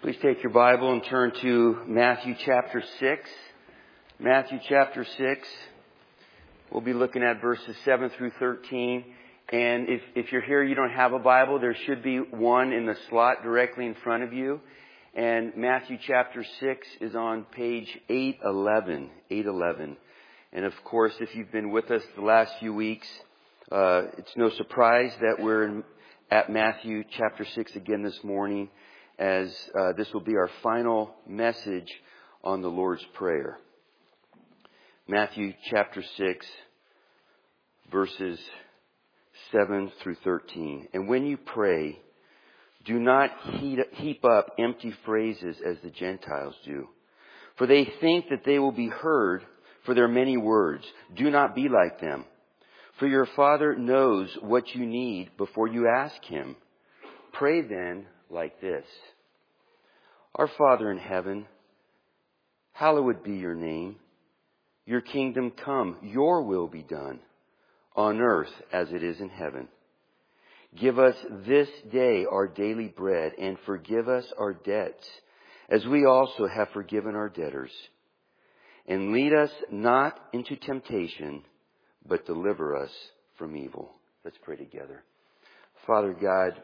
Please take your Bible and turn to Matthew chapter 6. Matthew chapter 6. We'll be looking at verses 7 through 13. And if you're here, you don't have a Bible, there should be one in the slot directly in front of you. And Matthew chapter 6 is on page 811. 811. And of course, if you've been with us the last few weeks, it's no surprise that we're at Matthew chapter 6 again this morning, as this will be our final message on the Lord's Prayer. Matthew chapter 6, verses 7 through 13. And when you pray, do not heap up empty phrases as the Gentiles do, for they think that they will be heard for their many words. Do not be like them, for your Father knows what you need before you ask Him. Pray then like this: Our Father in heaven, hallowed be your name. Your kingdom come, your will be done, on earth as it is in heaven. Give us this day our daily bread, and forgive us our debts, as we also have forgiven our debtors. And lead us not into temptation, but deliver us from evil. Let's pray together. Father God,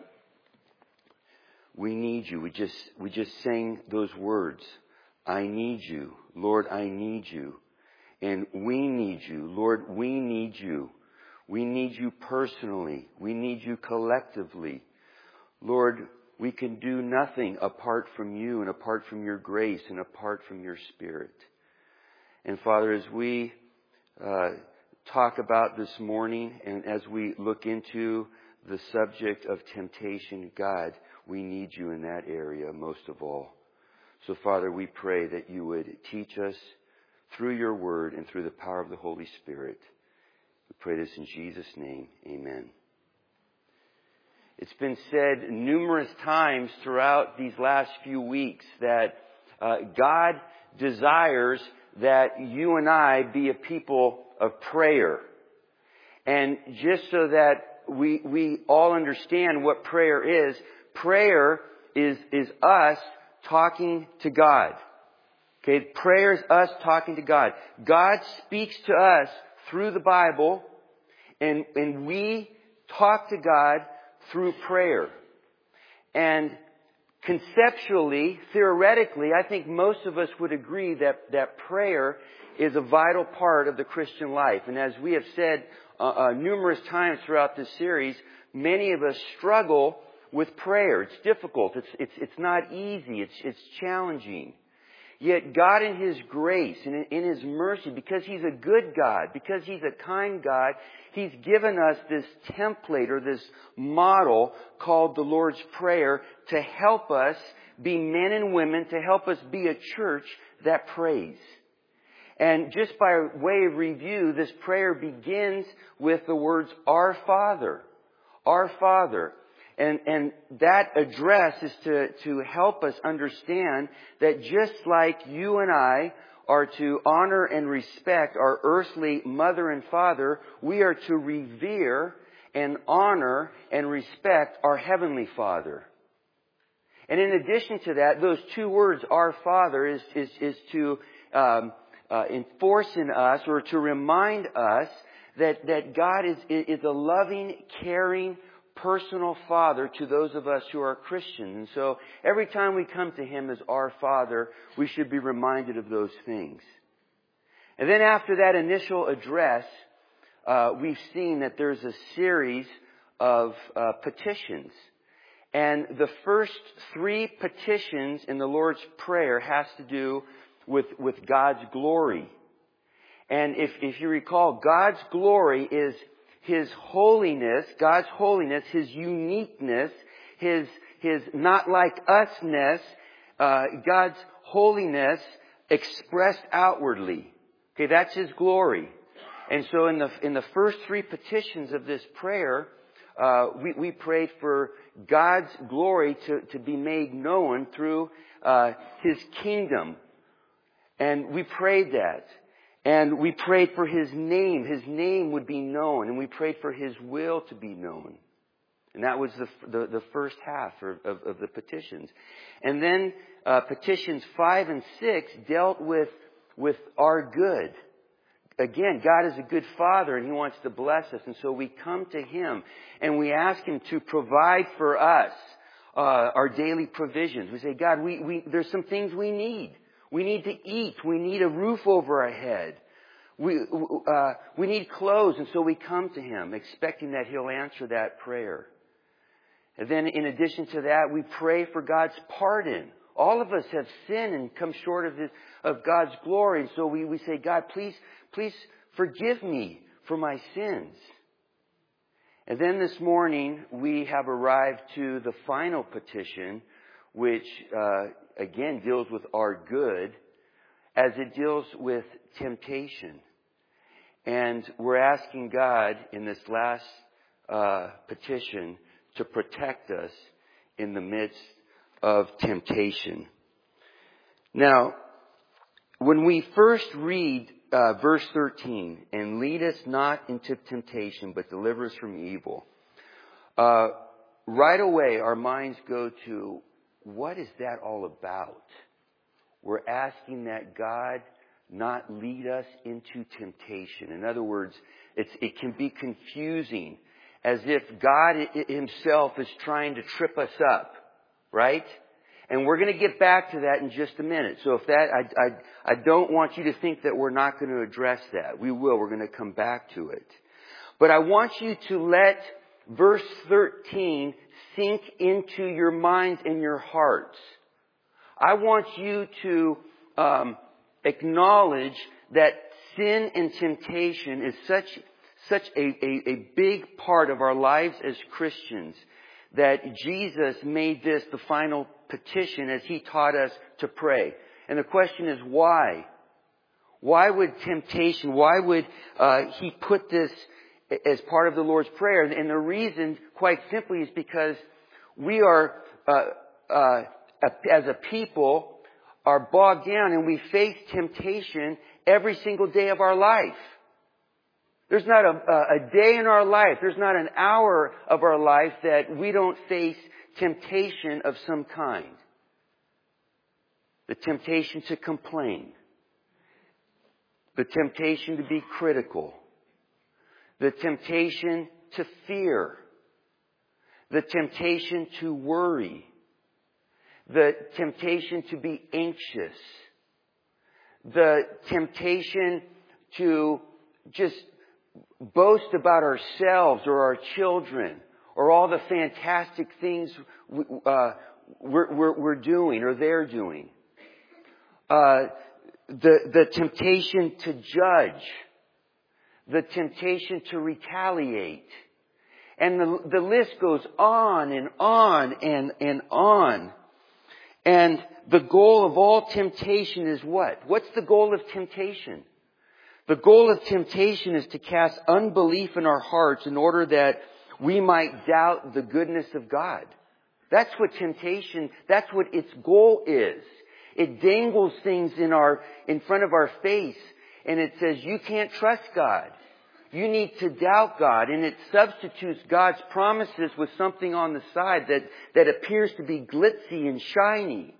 we need you. We just sang those words. I need you. Lord, I need you. And we need you. Lord, we need you. We need you personally. We need you collectively. Lord, we can do nothing apart from you and apart from your grace and apart from your Spirit. And Father, as we talk about this morning and as we look into the subject of temptation, God, we need you in that area most of all. So, Father, we pray that you would teach us through your word and through the power of the Holy Spirit. We pray this in Jesus' name. Amen. It's been said numerous times throughout these last few weeks that God desires that you and I be a people of prayer. And just so that we all understand what prayer is us talking to God. Okay, prayer is us talking to God. God speaks to us through the Bible, and we talk to God through prayer. And conceptually, theoretically, I think most of us would agree that prayer is a vital part of the Christian life. And as we have said numerous times throughout this series, many of us struggle with prayer. It's difficult. It's not easy. It's challenging. Yet God in His grace and in His mercy, because He's a good God, because He's a kind God, He's given us this template or this model called the Lord's Prayer to help us be men and women, to help us be a church that prays. And just by way of review, this prayer begins with the words, Our Father. Our Father. And that address is to help us understand that just like you and I are to honor and respect our earthly mother and father, we are to revere and honor and respect our heavenly Father. And in addition to that, those two words, Our Father, is to enforce in us or to remind us that God is a loving, caring, personal Father to those of us who are Christians. And so every time we come to Him as our Father, we should be reminded of those things. And then after that initial address, we've seen that there's a series of petitions. And the first three petitions in the Lord's Prayer has to do with God's glory. And if you recall, God's glory is His holiness, God's holiness, His uniqueness, His not like usness, God's holiness expressed outwardly. Okay, that's His glory. And so in the first three petitions of this prayer, we prayed for God's glory to be made known through His kingdom. And we prayed that. And we prayed for His name. His name would be known. And we prayed for His will to be known. And that was the first half of the petitions. And then petitions 5 and 6 dealt with our good. Again, God is a good Father and He wants to bless us. And so we come to Him and we ask Him to provide for us our daily provisions. We say, God, there's some things we need. We need to eat. We need a roof over our head. We need clothes. And so we come to Him expecting that He'll answer that prayer. And then in addition to that, we pray for God's pardon. All of us have sinned and come short of God's glory. And so we say, God, please forgive me for my sins. And then this morning, we have arrived to the final petition, which, again, deals with our good, as it deals with temptation. And we're asking God in this last petition to protect us in the midst of temptation. Now, when we first read verse 13, and lead us not into temptation, but deliver us from evil, right away our minds go to, what is that all about? We're asking that God not lead us into temptation. In other words, it can be confusing, as if God Himself is trying to trip us up, right? And we're going to get back to that in just a minute. So if that, I don't want you to think that we're not going to address that. We will. We're going to come back to it. But I want you to let verse 13 sink into your minds and your hearts. I want you to acknowledge that sin and temptation is such a big part of our lives as Christians, that Jesus made this the final petition as He taught us to pray. And the question is, why? Why would temptation, why would He put this as part of the Lord's Prayer? And the reason, quite simply, is because we are, as a people, are bogged down and we face temptation every single day of our life. There's not a day in our life, there's not an hour of our life that we don't face temptation of some kind. The temptation to complain. The temptation to be critical. The temptation to fear. The temptation to worry. The temptation to be anxious. The temptation to just boast about ourselves or our children or all the fantastic things we're doing or they're doing. The temptation to judge. The temptation to retaliate. And the list goes on and on and on. And the goal of all temptation is what? What's the goal of temptation? The goal of temptation is to cast unbelief in our hearts in order that we might doubt the goodness of God. That's what temptation, that's what its goal is. It dangles things in front of our face, and it says, you can't trust God. You need to doubt God. And it substitutes God's promises with something on the side that appears to be glitzy and shiny.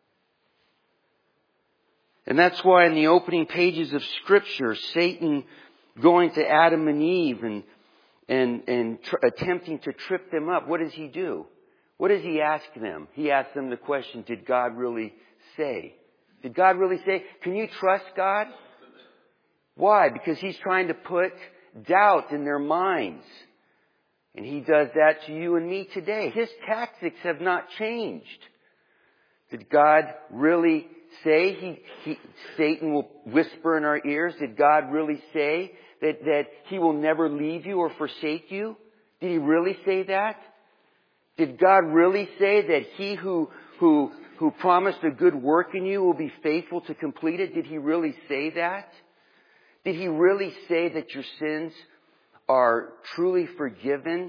And that's why in the opening pages of Scripture, Satan going to Adam and Eve and attempting to trip them up, what does he do? What does he ask them? He asks them the question, did God really say? Did God really say? Can you trust God? Why? Because he's trying to put doubt in their minds. And he does that to you and me today. His tactics have not changed. Did God really say? Satan will whisper in our ears. Did God really say that He will never leave you or forsake you? Did He really say that? Did God really say that He who promised a good work in you will be faithful to complete it? Did He really say that? Did He really say that your sins are truly forgiven?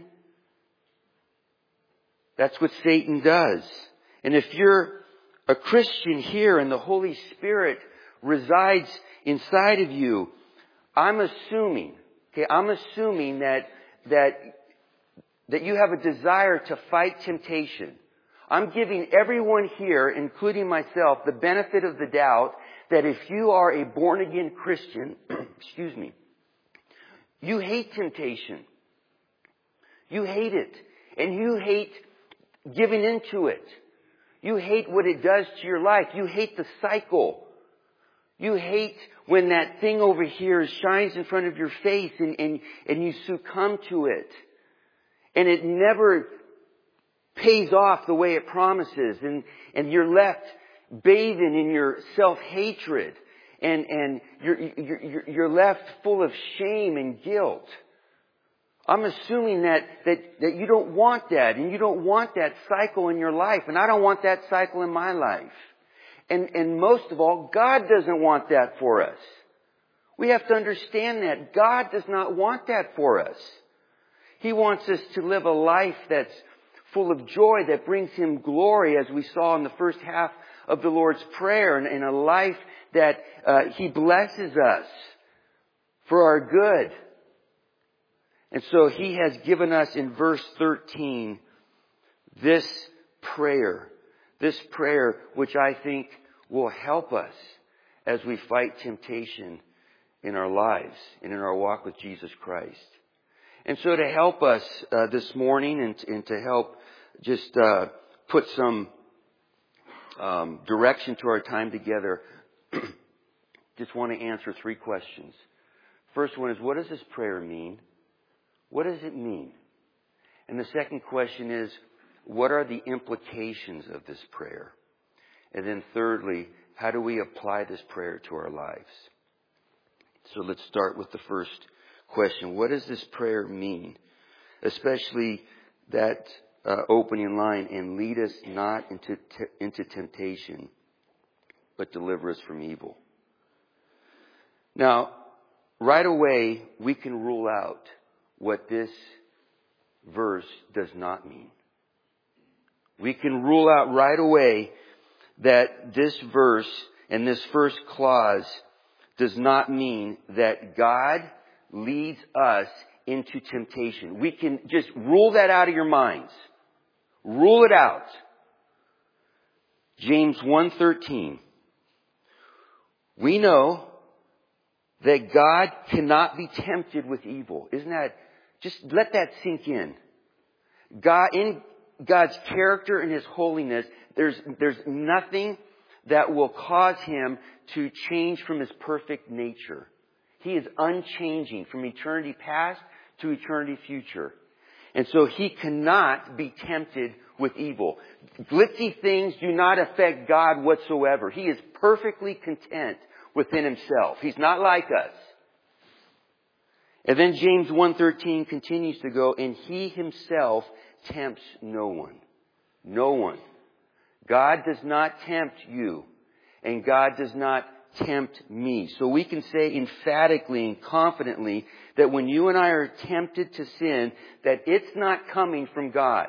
That's what Satan does. And if you're a Christian here and the Holy Spirit resides inside of you, I'm assuming that that you have a desire to fight temptation. I'm giving everyone here, including myself, the benefit of the doubt that if you are a born-again Christian, excuse me, you hate temptation. You hate it. And you hate giving into it. You hate what it does to your life. You hate the cycle. You hate when that thing over here shines in front of your face and you succumb to it. And it never pays off the way it promises. And you're left bathing in your self-hatred. And you're left full of shame and guilt. I'm assuming that you don't want that. And you don't want that cycle in your life. And I don't want that cycle in my life. And most of all, God doesn't want that for us. We have to understand that. God does not want that for us. He wants us to live a life that's full of joy, that brings Him glory, as we saw in the first half of the Lord's Prayer, and a life that He blesses us for our good. And so He has given us in verse 13 this prayer which I think will help us as we fight temptation in our lives and in our walk with Jesus Christ. And so to help us this morning and to help just put some direction to our time together, just want to answer 3 questions. First one is, what does this prayer mean? What does it mean? And the second question is, what are the implications of this prayer? And then thirdly, how do we apply this prayer to our lives? So let's start with the first question. What does this prayer mean? Especially that opening line, and lead us not into temptation, but deliver us from evil. Now, right away, we can rule out what this verse does not mean. We can rule out right away that this verse and this first clause does not mean that God leads us into temptation. We can just rule that out of your minds. Rule it out. James 1:13. We know that God cannot be tempted with evil. Isn't that, just let that sink in. God, in God's character and His holiness, there's nothing that will cause Him to change from His perfect nature. He is unchanging from eternity past to eternity future. And so He cannot be tempted with evil. Glitzy things do not affect God whatsoever. He is perfectly content within Himself. He's not like us. And then James 1:13 continues to go, and He Himself tempts no one. No one. God does not tempt you, and God does not tempt me. So we can say emphatically and confidently that when you and I are tempted to sin, that it's not coming from God.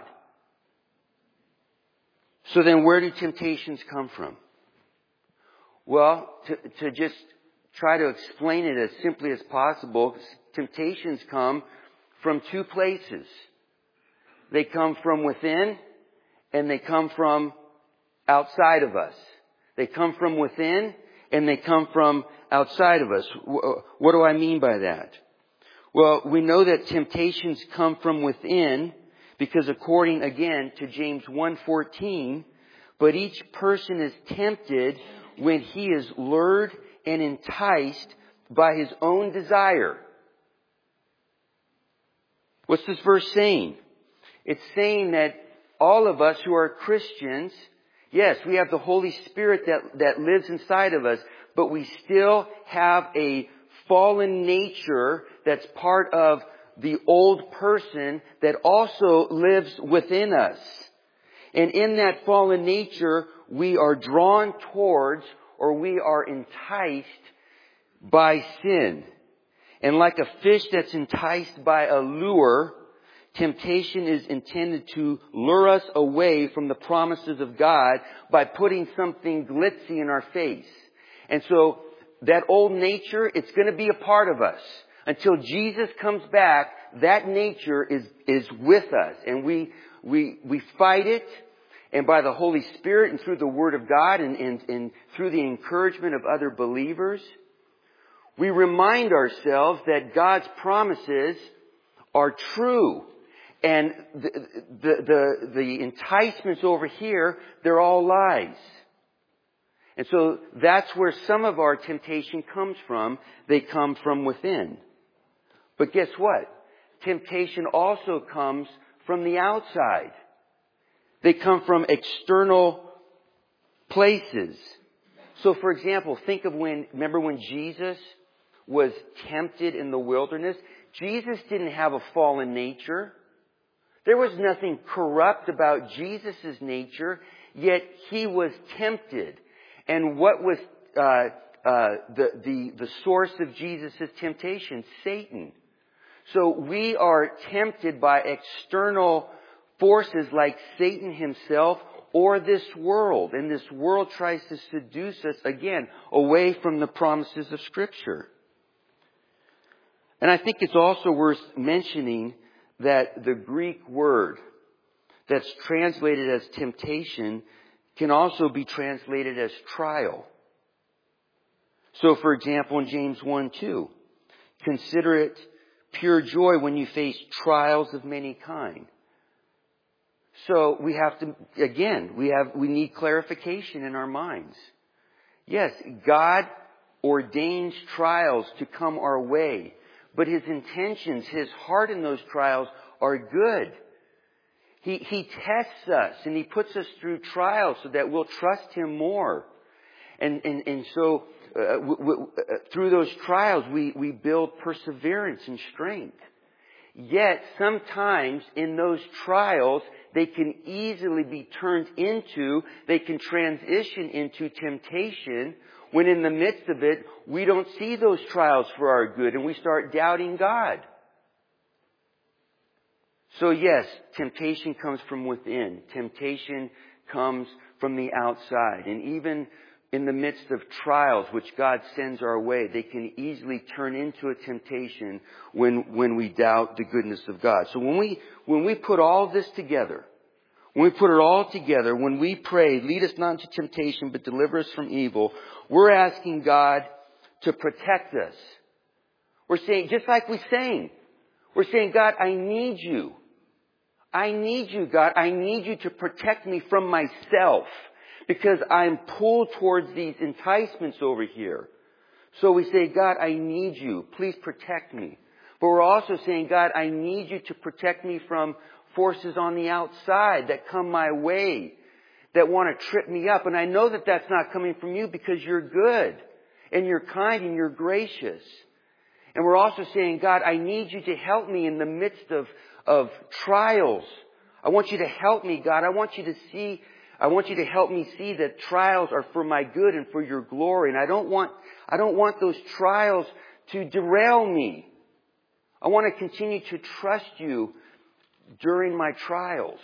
So then where do temptations come from? Well, to just try to explain it as simply as possible, temptations come from 2 places. They come from within, and they come from outside of us. They come from within, and they come from outside of us. What do I mean by that? Well, we know that temptations come from within because according, again, to James 1:14, but each person is tempted when he is lured and enticed by his own desire. What's this verse saying? It's saying that all of us who are Christians, yes, we have the Holy Spirit that lives inside of us, but we still have a fallen nature that's part of the old person that also lives within us. And in that fallen nature, we are drawn towards, or we are enticed by sin. And like a fish that's enticed by a lure, temptation is intended to lure us away from the promises of God by putting something glitzy in our face. And so that old nature, it's going to be a part of us. Until Jesus comes back, that nature is with us. And we fight it. And by the Holy Spirit and through the Word of God and through the encouragement of other believers, we remind ourselves that God's promises are true. And the enticements over here, they're all lies. And so that's where some of our temptation comes from. They come from within. But guess what? Temptation also comes from the outside. They come from external places. So for example, think of remember when Jesus was tempted in the wilderness? Jesus didn't have a fallen nature. There was nothing corrupt about Jesus' nature, yet He was tempted. And what was the source of Jesus' temptation? Satan. So we are tempted by external forces like Satan himself or this world. And this world tries to seduce us, again, away from the promises of Scripture. And I think it's also worth mentioning that the Greek word that's translated as temptation can also be translated as trial. So, for example, in James 1:2, consider it pure joy when you face trials of many kind. So we have to, again, we need clarification in our minds. Yes, God ordains trials to come our way, but His intentions, His heart in those trials are good. He tests us and He puts us through trials so that we'll trust Him more. And so through those trials we build perseverance and strength. Yet sometimes in those trials they can easily be turned into, they can transition into temptation when in the midst of it we don't see those trials for our good and we start doubting God. So yes, temptation comes from within. Temptation comes from the outside. And even in the midst of trials which God sends our way, they can easily turn into a temptation when we doubt the goodness of God. So when we put all this together, when we pray, lead us not into temptation, but deliver us from evil, we're asking God to protect us. We're saying, just like we sang, we're saying, God, I need you. I need you, God. I need you to protect me from myself because I'm pulled towards these enticements over here. So we say, God, I need you. Please protect me. But we're also saying, God, I need you to protect me from forces on the outside that come my way, that want to trip me up. And I know that that's not coming from you because you're good and you're kind and you're gracious. And we're also saying, God, I need you to help me in the midst of trials. I want you to help me, God. I want you to help me see that trials are for my good and for your glory. And I don't want those trials to derail me. I want to continue to trust you during my trials.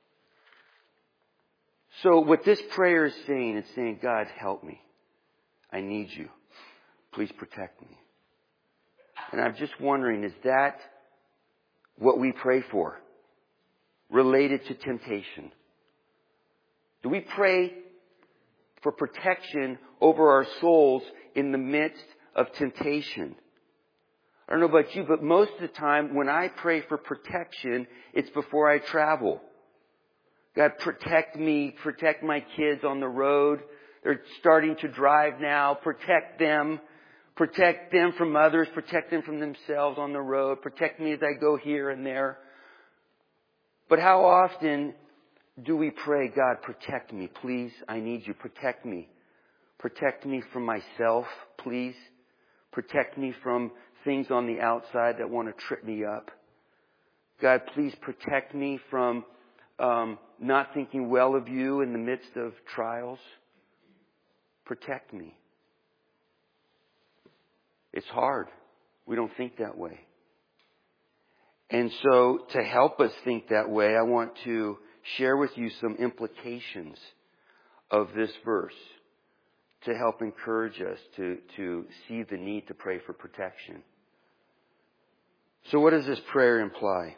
So what this prayer is saying, it's saying, God, help me. I need you. Please protect me. And I'm just wondering, is that what we pray for? Related to temptation? Do we pray for protection over our souls in the midst of temptation? I don't know about you, but most of the time when I pray for protection, it's before I travel. God, protect me, protect my kids on the road. They're starting to drive now. Protect them from others, protect them from themselves on the road. Protect me as I go here and there. But how often do we pray, God, protect me, please? I need you. Protect me. Protect me from myself, please. Protect me from things on the outside that want to trip me up. God, please protect me from not thinking well of you in the midst of trials. Protect me. It's hard. We don't think that way. And so to help us think that way, I want to share with you some implications of this verse to help encourage us to see the need to pray for protection. So what does this prayer imply?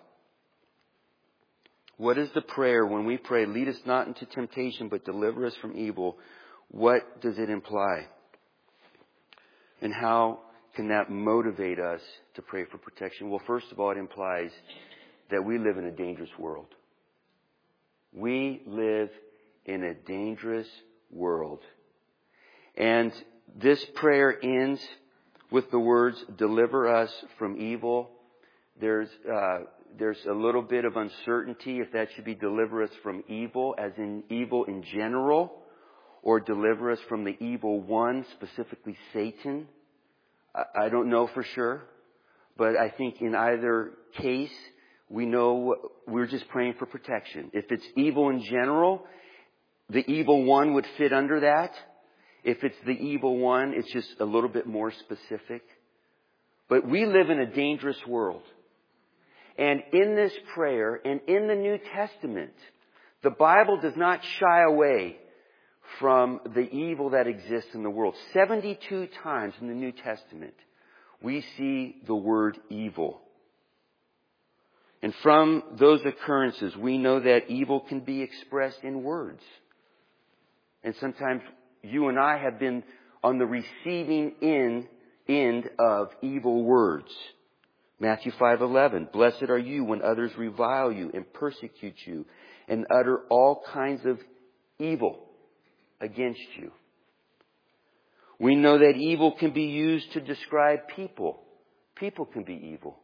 What is the prayer when we pray, lead us not into temptation, but deliver us from evil? What does it imply? And how can that motivate us to pray for protection? Well, first of all, it implies that we live in a dangerous world. We live in a dangerous world. And this prayer ends with the words, deliver us from evil. There's a little bit of uncertainty if that should be deliver us from evil, as in evil in general, or deliver us from the evil one, specifically Satan. I don't know for sure, but I think in either case, we know we're just praying for protection. If it's evil in general, the evil one would fit under that. If it's the evil one, it's just a little bit more specific. But we live in a dangerous world. And in this prayer and in the New Testament, the Bible does not shy away from the evil that exists in the world. 72 times in the New Testament, we see the word evil. And from those occurrences, we know that evil can be expressed in words. And sometimes you and I have been on the receiving end of evil words. Matthew 5:11, blessed are you when others revile you and persecute you and utter all kinds of evil against you. We know that evil can be used to describe people. People can be evil.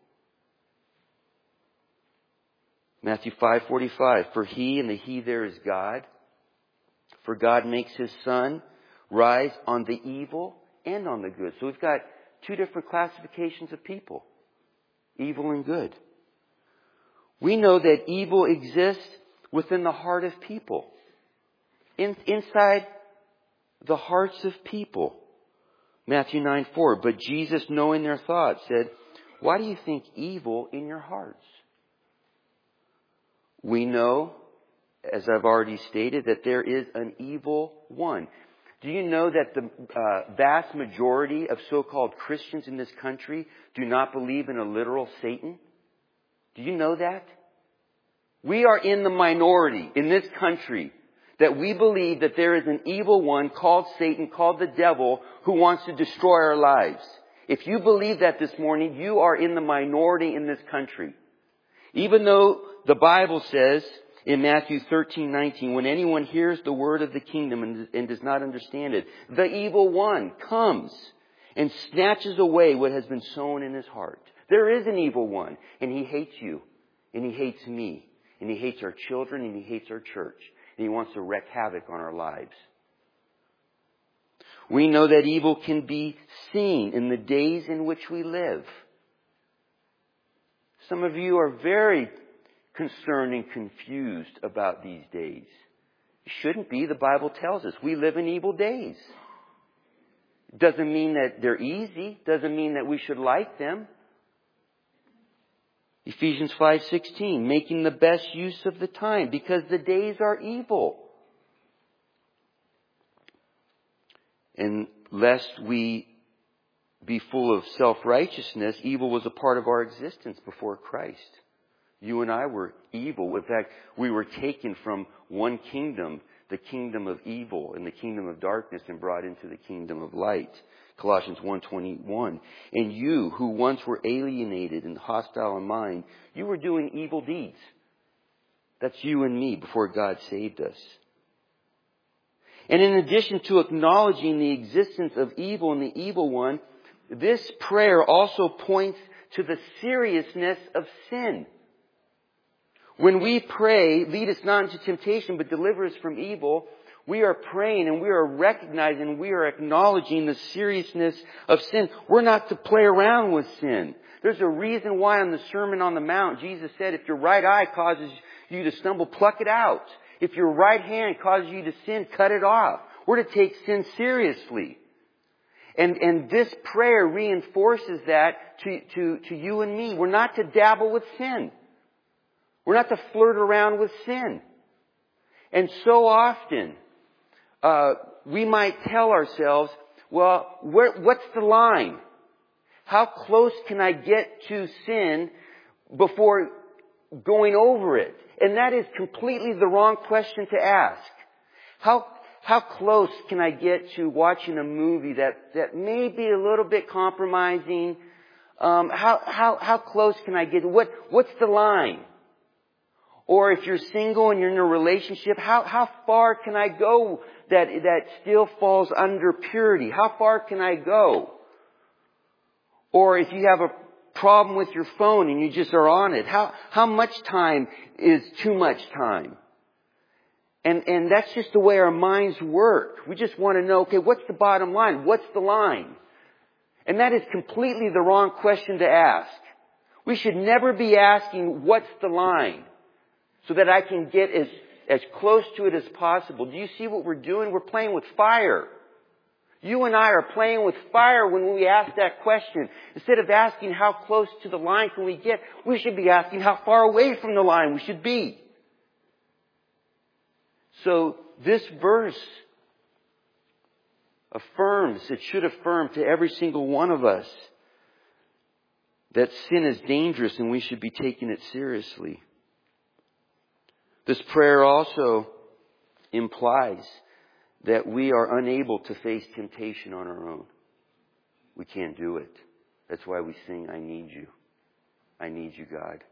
Matthew 5:45, for he and the he there is God. For God makes his sun rise on the evil and on the good. So we've got two different classifications of people. Evil and good. We know that evil exists within the heart of people. Inside the hearts of people. Matthew 9:4. But Jesus, knowing their thoughts, said, why do you think evil in your hearts? We know, as I've already stated, that there is an evil one. Do you know that the vast majority of so-called Christians in this country do not believe in a literal Satan? Do you know that? We are in the minority in this country that we believe that there is an evil one called Satan, called the devil, who wants to destroy our lives. If you believe that this morning, you are in the minority in this country. Even though the Bible says in Matthew 13:19, when anyone hears the word of the kingdom and does not understand it, the evil one comes and snatches away what has been sown in his heart. There is an evil one, and he hates you, and he hates me, and he hates our children, and he hates our church, and he wants to wreak havoc on our lives. We know that evil can be seen in the days in which we live. Some of you are very concerned and confused about these days. It shouldn't be. The Bible tells us we live in evil days. Doesn't mean that they're easy. Doesn't mean that we should like them. Ephesians 5:16, making the best use of the time because the days are evil. And lest we be full of self-righteousness, evil was a part of our existence before Christ. You and I were evil. In fact, we were taken from one kingdom, the kingdom of evil and the kingdom of darkness, and brought into the kingdom of light. Colossians 1:21. And you who once were alienated and hostile in mind, you were doing evil deeds. That's you and me before God saved us. And in addition to acknowledging the existence of evil and the evil one, this prayer also points to the seriousness of sin. When we pray, lead us not into temptation, but deliver us from evil, we are praying and we are recognizing, we are acknowledging the seriousness of sin. We're not to play around with sin. There's a reason why on the Sermon on the Mount, Jesus said, if your right eye causes you to stumble, pluck it out. If your right hand causes you to sin, cut it off. We're to take sin seriously. And this prayer reinforces that to you and me. We're not to dabble with sin. We're not to flirt around with sin. And so often, we might tell ourselves, well, what's the line? How close can I get to sin before going over it? And that is completely the wrong question to ask. How close can I get to watching a movie that may be a little bit compromising? How close can I get? What's the line? Or if you're single and you're in a relationship, how far can I go that still falls under purity? How far can I go? Or if you have a problem with your phone and you just are on it, how much time is too much time? And that's just the way our minds work. We just want to know, okay, what's the bottom line? What's the line? And that is completely the wrong question to ask. We should never be asking, what's the line? So that I can get as close to it as possible. Do you see what we're doing? We're playing with fire. You and I are playing with fire when we ask that question. Instead of asking how close to the line can we get, we should be asking how far away from the line we should be. So this verse affirms, it should affirm to every single one of us that sin is dangerous and we should be taking it seriously. This prayer also implies that we are unable to face temptation on our own. We can't do it. That's why we sing, I need you. I need you, God.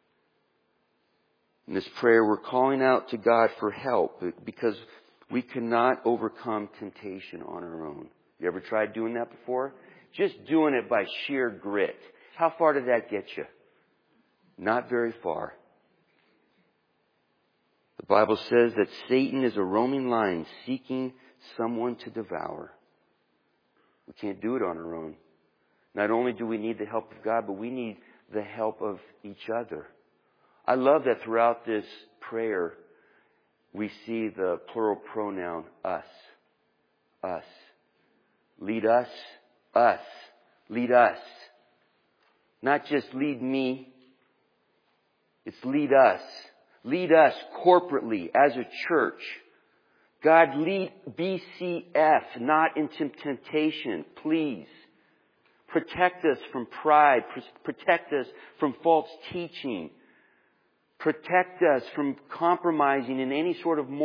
In this prayer, we're calling out to God for help because we cannot overcome temptation on our own. You ever tried doing that before? Just doing it by sheer grit. How far did that get you? Not very far. The Bible says that Satan is a roaming lion seeking someone to devour. We can't do it on our own. Not only do we need the help of God, but we need the help of each other. I love that throughout this prayer, we see the plural pronoun us. Us. Lead us. Us. Lead us. Not just lead me. It's lead us. Lead us corporately as a church. God, lead BCF not into temptation, please. Protect us from pride. Protect us from false teaching. Protect us from compromising in any sort of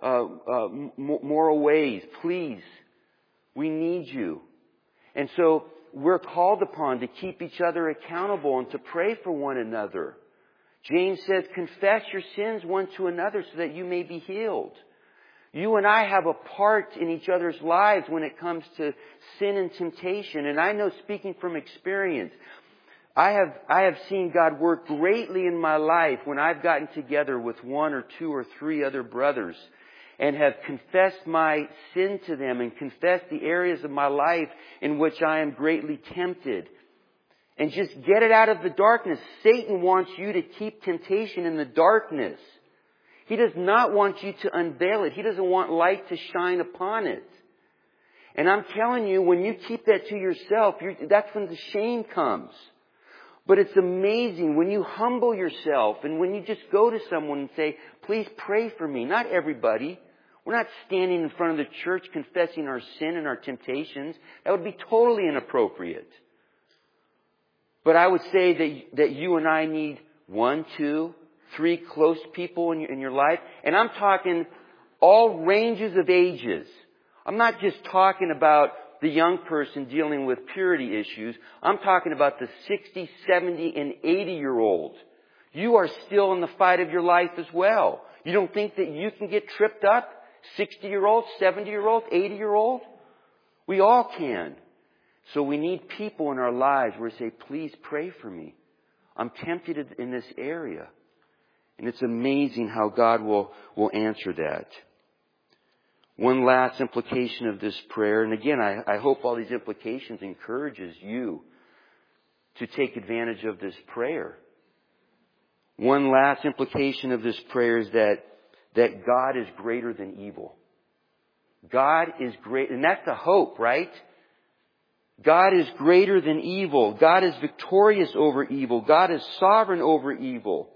moral ways. Please. We need you. And so we're called upon to keep each other accountable and to pray for one another. James says, confess your sins one to another so that you may be healed. You and I have a part in each other's lives when it comes to sin and temptation. And I know, speaking from experience, I have seen God work greatly in my life when I've gotten together with one or two or three other brothers and have confessed my sin to them and confessed the areas of my life in which I am greatly tempted. And just get it out of the darkness. Satan wants you to keep temptation in the darkness. He does not want you to unveil it. He doesn't want light to shine upon it. And I'm telling you, when you keep that to yourself, that's when the shame comes. But it's amazing when you humble yourself and when you just go to someone and say, please pray for me. Not everybody. We're not standing in front of the church confessing our sin and our temptations. That would be totally inappropriate. But I would say that you and I need 1, 2, 3 close people in your life. And I'm talking all ranges of ages. I'm not just talking about the young person dealing with purity issues. I'm talking about the 60, 70, and 80-year-old. You are still in the fight of your life as well. You don't think that you can get tripped up? 60-year-old, 70-year-old, 80-year-old? We all can. So we need people in our lives where we say, please pray for me. I'm tempted in this area. And it's amazing how God will answer that. One last implication of this prayer, and again, I hope all these implications encourages you to take advantage of this prayer. One last implication of this prayer is that God is greater than evil. God is great, and that's the hope, right? God is greater than evil. God is victorious over evil. God is sovereign over evil.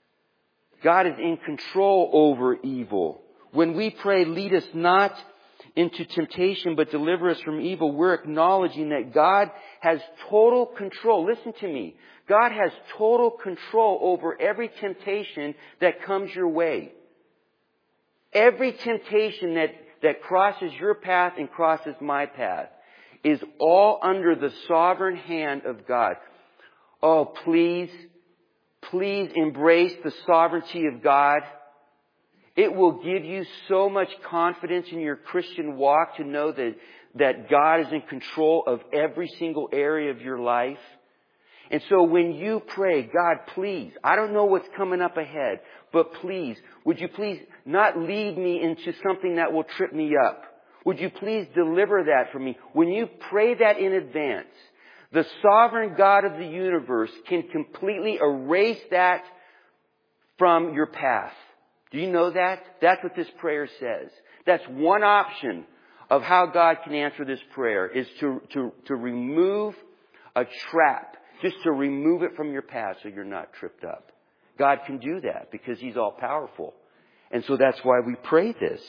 God is in control over evil. When we pray, lead us not into temptation, but deliver us from evil, we're acknowledging that God has total control. Listen to me. God has total control over every temptation that comes your way. Every temptation that crosses your path and crosses my path is all under the sovereign hand of God. Oh, please embrace the sovereignty of God. It will give you so much confidence in your Christian walk to know that God is in control of every single area of your life. And so when you pray, God, please, I don't know what's coming up ahead, but please, would you please not lead me into something that will trip me up? Would you please deliver that for me? When you pray that in advance, the sovereign God of the universe can completely erase that from your path. Do you know that? That's what this prayer says. That's one option of how God can answer this prayer, is to remove a trap. Just to remove it from your path so you're not tripped up. God can do that because He's all powerful. And so that's why we pray this.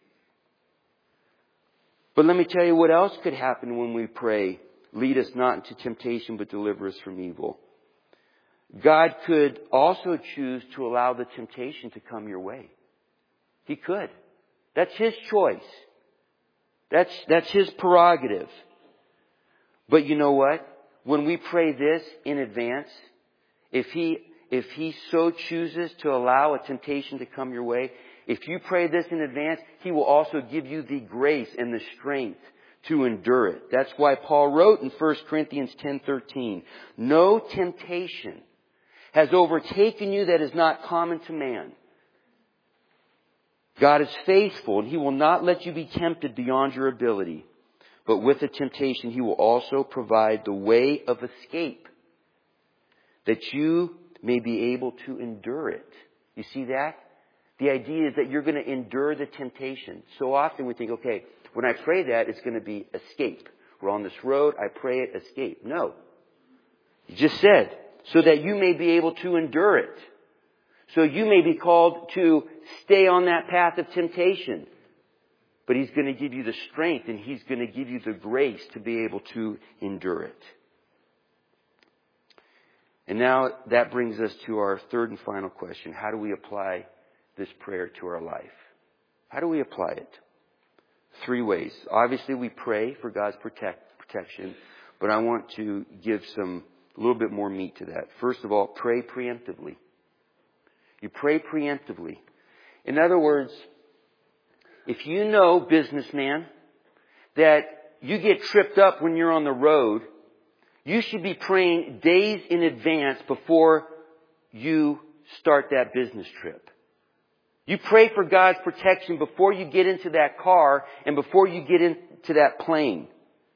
But let me tell you what else could happen when we pray, lead us not into temptation, but deliver us from evil. God could also choose to allow the temptation to come your way. He could. That's His choice. That's His prerogative. But you know what? When we pray this in advance, if He so chooses to allow a temptation to come your way, if you pray this in advance, He will also give you the grace and the strength to endure it. That's why Paul wrote in 1 Corinthians 10:13, "No temptation has overtaken you that is not common to man. God is faithful, and He will not let you be tempted beyond your ability. But with the temptation, He will also provide the way of escape, that you may be able to endure it." You see that? The idea is that you're going to endure the temptation. So often we think, okay, when I pray that, it's going to be escape. We're on this road, I pray it, escape. No. He just said, so that you may be able to endure it. So you may be called to stay on that path of temptation. But He's going to give you the strength and He's going to give you the grace to be able to endure it. And now that brings us to our third and final question. How do we apply this prayer to our life? How do we apply it? 3 ways. Obviously, we pray for God's protection, but I want to give a little bit more meat to that. First of all, pray preemptively. You pray preemptively. In other words, if you know, businessman, that you get tripped up when you're on the road, you should be praying days in advance before you start that business trip. You pray for God's protection before you get into that car and before you get into that plane.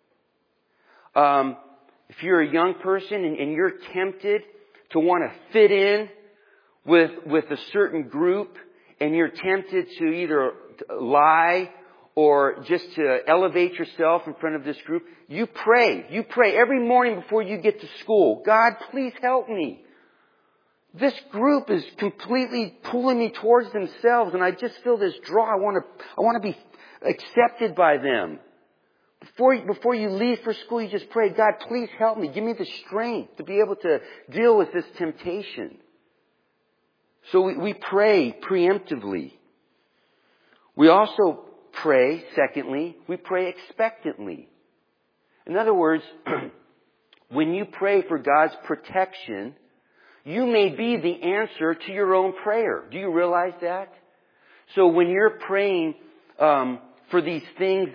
If you're a young person and you're tempted to want to fit in with a certain group, and you're tempted to either lie or just to elevate yourself in front of this group, you pray. You pray every morning before you get to school. God, please help me. This group is completely pulling me towards themselves, and I just feel this draw. I want to be accepted by them. Before you leave for school, you just pray, God, please help me. Give me the strength to be able to deal with this temptation. So we pray preemptively. We also pray, secondly, we pray expectantly. In other words, when you pray for God's protection, you may be the answer to your own prayer. Do you realize that? So when you're praying for these things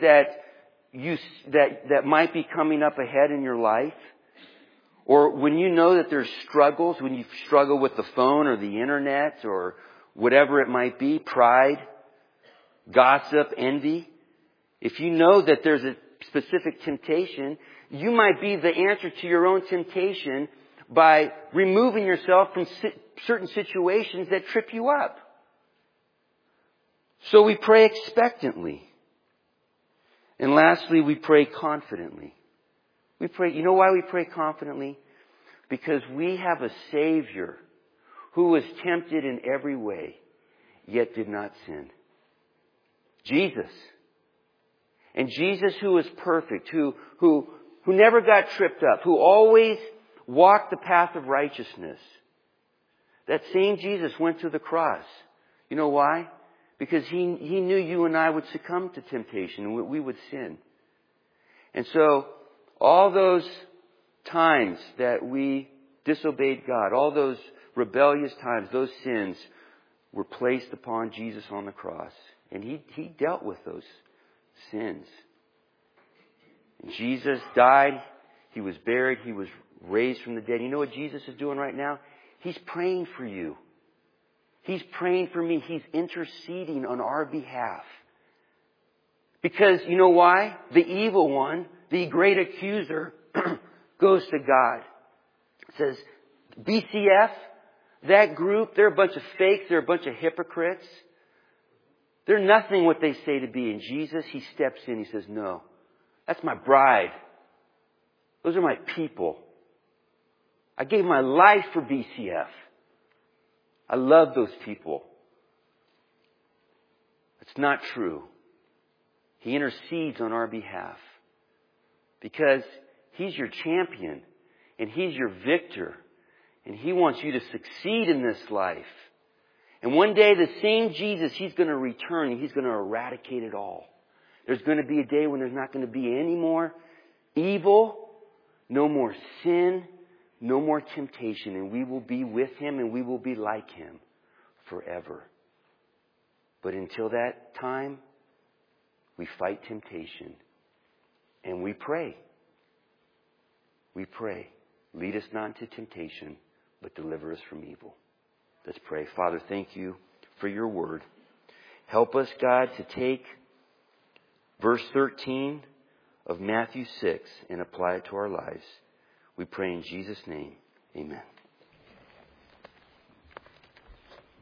that might be coming up ahead in your life, or when you know that there's struggles, when you struggle with the phone or the internet or whatever it might be, pride, gossip, envy, if you know that there's a specific temptation, you might be the answer to your own temptation by removing yourself from certain situations that trip you up. So we pray expectantly. And lastly, we pray confidently. We pray, you know why we pray confidently? Because we have a Savior who was tempted in every way, yet did not sin. Jesus. And Jesus, who was perfect, who never got tripped up, who always walked the path of righteousness, that same Jesus went to the cross. You know why? Because He knew you and I would succumb to temptation and we would sin. And so, all those times that we disobeyed God, all those rebellious times, those sins were placed upon Jesus on the cross. And He dealt with those sins. And Jesus died. He was buried. He was raised from the dead. You know what Jesus is doing right now? He's praying for you. He's praying for me. He's interceding on our behalf. Because you know why? The evil one, the great accuser, goes to God. It says, BCF, that group, they're a bunch of fakes. They're a bunch of hypocrites. They're nothing what they say to be. And Jesus, He steps in. He says, no, that's my bride. Those are my people. I gave my life for BCF. I love those people. It's not true. He intercedes on our behalf because He's your champion and He's your victor. And He wants you to succeed in this life. And one day the same Jesus, He's going to return and He's going to eradicate it all. There's going to be a day when there's not going to be any more evil, no more sin, no more temptation. And we will be with Him and we will be like Him forever. But until that time, we fight temptation and we pray. We pray. Lead us not into temptation, but deliver us from evil. Let's pray. Father, thank You for Your word. Help us, God, to take verse 13 of Matthew 6 and apply it to our lives. We pray in Jesus' name. Amen.